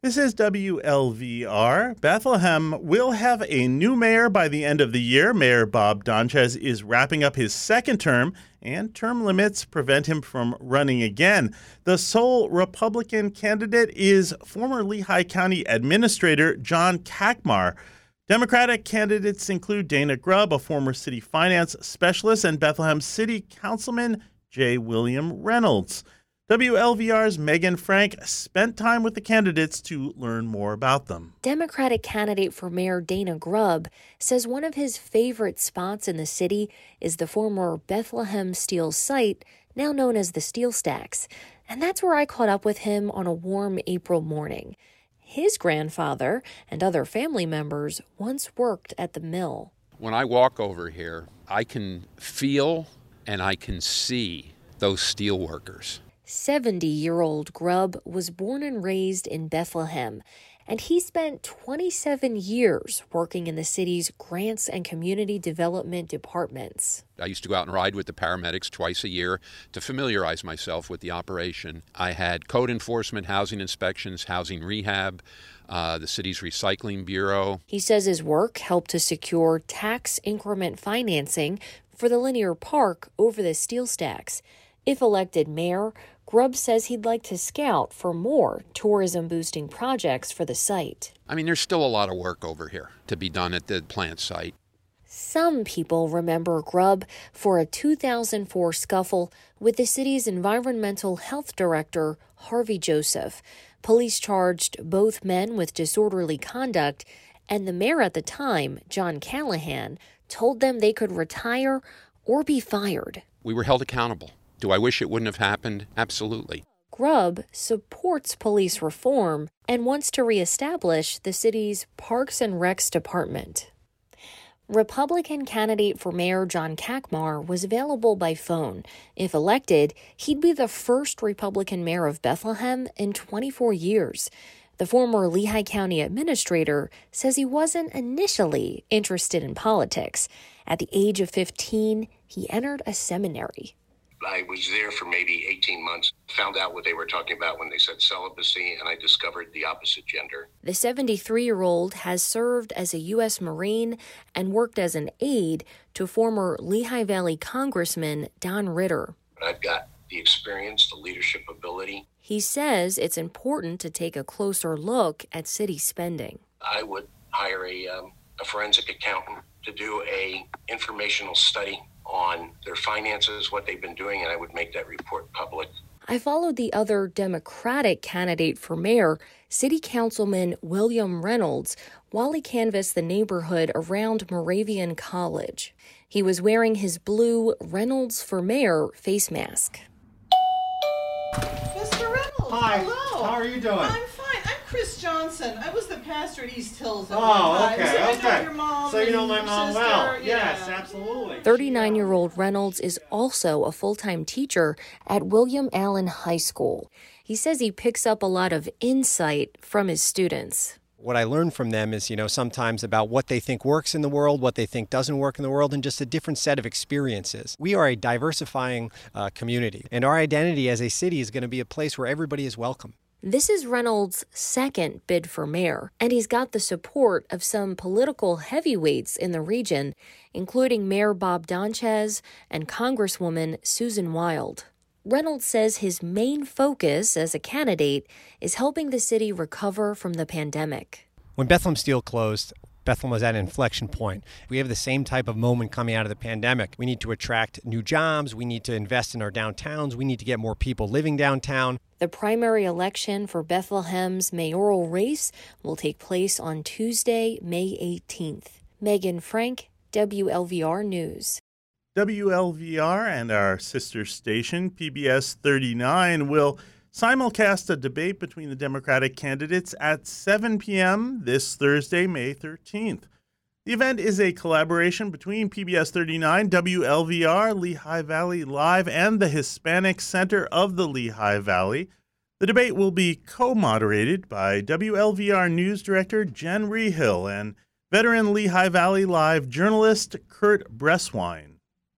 This is WLVR. Bethlehem will have a new mayor by the end of the year. Mayor Bob Donchez is wrapping up his second term, and term limits prevent him from running again. The sole Republican candidate is former Lehigh County Administrator John Kakmar. Democratic candidates include Dana Grubb, a former city finance specialist, and Bethlehem City Councilman J. William Reynolds. WLVR's Megan Frank spent time with the candidates to learn more about them. Democratic candidate for mayor Dana Grubb says one of his favorite spots in the city is the former Bethlehem Steel site, now known as the Steel Stacks. And that's where I caught up with him on a warm April morning. His grandfather and other family members once worked at the mill. When I walk over here, I can feel and I can see those steel workers. 70-year-old Grubb was born and raised in Bethlehem, and he spent 27 years working in the city's grants and community development departments. I used to go out and ride with the paramedics twice a year to familiarize myself with the operation. I had code enforcement, housing inspections, housing rehab, the city's recycling bureau. He says his work helped to secure tax increment financing for the linear park over the steel stacks. If elected mayor, Grubb says he'd like to scout for more tourism-boosting projects for the site. I mean, there's still a lot of work over here to be done at the plant site. Some people remember Grubb for a 2004 scuffle with the city's environmental health director, Harvey Joseph. Police charged both men with disorderly conduct, and the mayor at the time, John Callahan, told them they could retire or be fired. We were held accountable. Do I wish it wouldn't have happened? Absolutely. Grubb supports police reform and wants to reestablish the city's Parks and Recs department. Republican candidate for mayor John Kakmar was available by phone. If elected, he'd be the first Republican mayor of Bethlehem in 24 years. The former Lehigh County administrator says he wasn't initially interested in politics. At the age of 15, he entered a seminary. I was there for maybe 18 months, found out what they were talking about when they said celibacy, and I discovered the opposite gender. The 73-year-old has served as a U.S. Marine and worked as an aide to former Lehigh Valley Congressman Don Ritter. I've got the experience, the leadership ability. He says it's important to take a closer look at city spending. I would hire a forensic accountant to do a informational study on their finances, what they've been doing, and I would make that report public. I followed the other Democratic candidate for mayor, City Councilman William Reynolds, while he canvassed the neighborhood around Moravian College. He was wearing his blue Reynolds for Mayor face mask. Mr. Reynolds, hi. Hello. How are you doing? I'm fine. I'm Chris Johnson. I was the pastor at East Hills at Oh, one time. okay, So I know okay. your mom. So you know my and mom sister. well. Yeah. Yes, absolutely. 39-year-old Reynolds is also a full-time teacher at William Allen High School. He says he picks up a lot of insight from his students. What I learned from them is, sometimes about what they think works in the world, what they think doesn't work in the world, and just a different set of experiences. We are a diversifying community, and our identity as a city is going to be a place where everybody is welcome. This is Reynolds' second bid for mayor, and he's got the support of some political heavyweights in the region, including Mayor Bob Donchez and Congresswoman Susan Wild. Reynolds says his main focus as a candidate is helping the city recover from the pandemic. When Bethlehem Steel closed, Bethlehem was at an inflection point. We have the same type of moment coming out of the pandemic. We need to attract new jobs. We need to invest in our downtowns. We need to get more people living downtown. The primary election for Bethlehem's mayoral race will take place on Tuesday, May 18th. Megan Frank, WLVR News. WLVR and our sister station, PBS 39, will simulcast a debate between the Democratic candidates at 7 p.m. this Thursday, May 13th. The event is a collaboration between PBS 39, WLVR, Lehigh Valley Live, and the Hispanic Center of the Lehigh Valley. The debate will be co-moderated by WLVR News Director Jen Rehill and veteran Lehigh Valley Live journalist Kurt Bresswine.